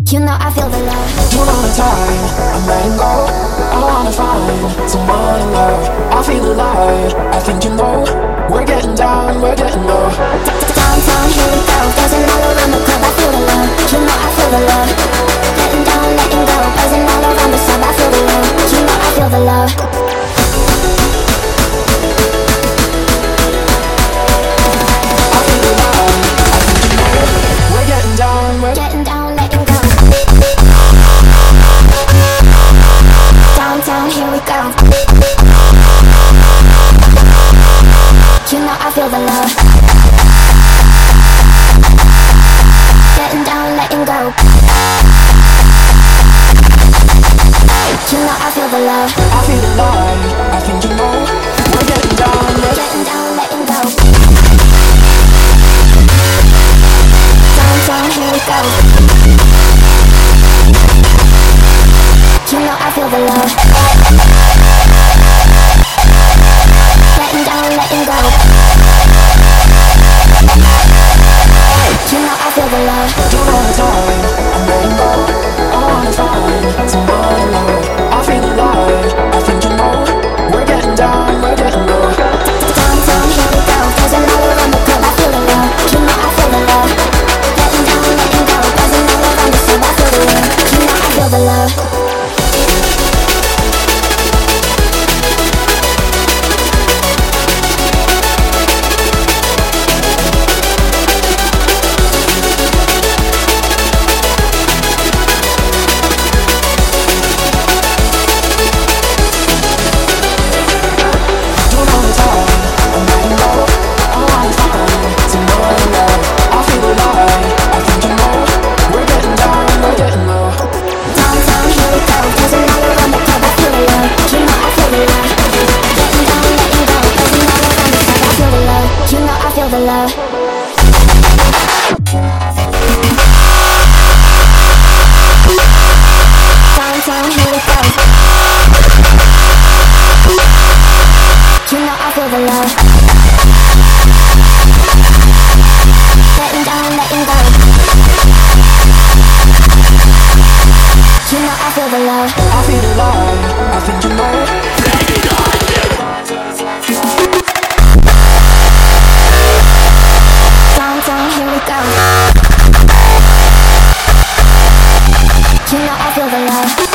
You know I feel the love. You know the time, I'm letting go. I wanna find someone in love. I feel alive, I think you know. We're getting down, we're getting low. Downtown, here we go. Buzzing all around the club, I feel the love. You know I feel the love. Letting down, letting go. Buzzing all around the sub, I feel the love. You know I feel the love. I feel alive, I think you know. We're getting down, we're Getting down, letting go. Downtown, here we go. You know I feel the love. Getting down, letting go. You know I feel the love. I feel alive, I think you know. We're getting down, Getting down, letting go. Downtown, here we go. You know I feel the love. Letting down, letting go. You know I feel the love. you know the time, I'm letting go. I wanna find someone in love. I feel alive, I think you know. We're getting down, we're getting low. Downtown, here we go. Buzzing all around the club, I feel the love. You know I feel the love. Letting down, letting go. Buzzing all around the sub, I feel the love. You know I feel the love. You know the time, I'm letting go. I wanna find someone in love. I feel alive, I think you know. We're getting down, we're getting low. Downtown, here we go. Buzzing all around the club, I feel the love. You know I feel the love. Getting down, letting go. Buzzing all around the sub, I feel the love. You know I feel the love. Downtown, here we go. You know I feel the love. Letting down, letting go. You know I feel the love. I feel alive, I think you know. Downtown, here we go. You know I feel the love.